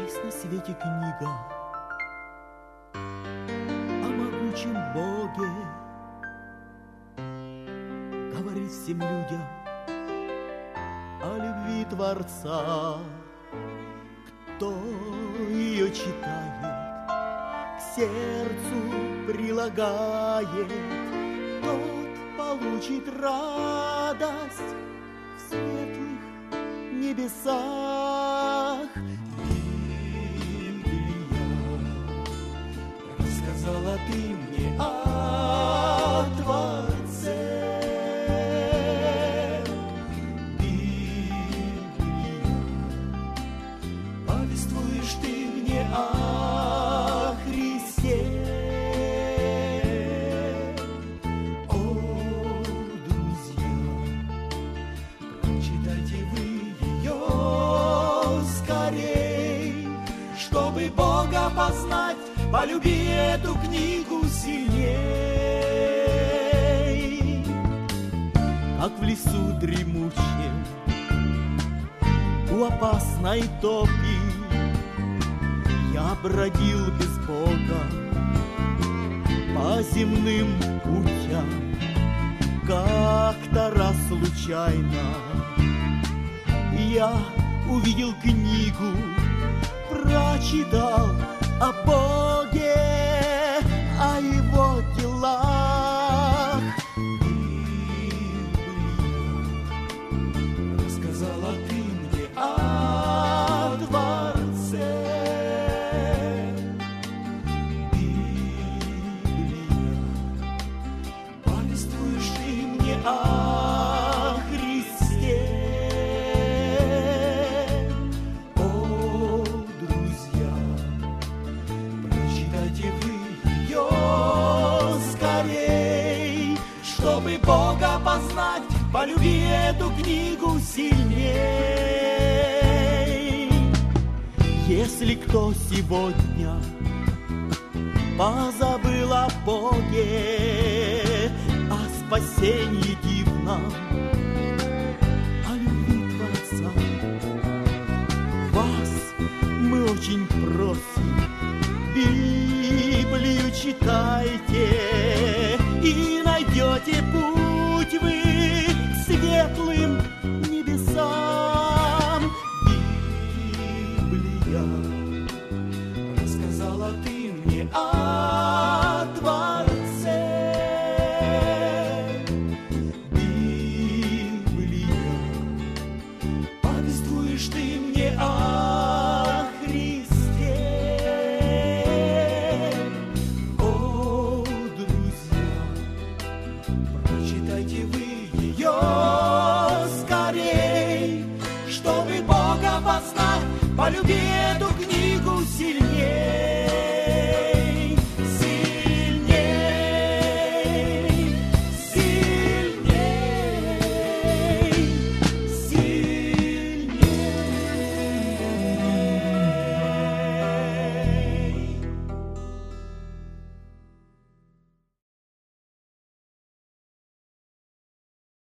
Есть на свете книга о могучем Боге, говорит всем людям о любви Творца. Кто ее читает, к сердцу прилагает, тот получит радость в светлых небесах. Рассказала ты мне о Творце. Библия, повествуешь ты мне о Христе. О, друзья, прочитайте вы ее скорей, чтобы Бога познать. Полюби эту книгу сильней. Как в лесу дремучем, у опасной топи, я бродил без Бога по земным путям. Как-то раз случайно я увидел книгу, прочитал о Боге, о Его делах. Библия, рассказала ты мне о Творце. Библия, повествуешь ты мне о Христе. О, друзья, прочитайте вы ее скорей, чтобы Бога познать, полюби эту книгу сильней. Если кто сегодня позабыл о Боге, о спасении дивном,